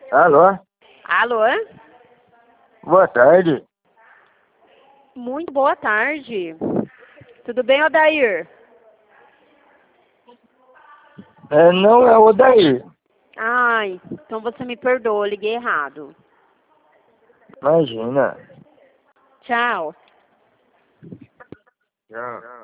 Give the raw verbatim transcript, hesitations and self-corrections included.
Alô? Alô? Boa tarde. Muito boa tarde. Tudo bem, Odair? É, não é o daí. Ai, então você me perdoa, eu liguei errado. Imagina. Tchau. Tchau.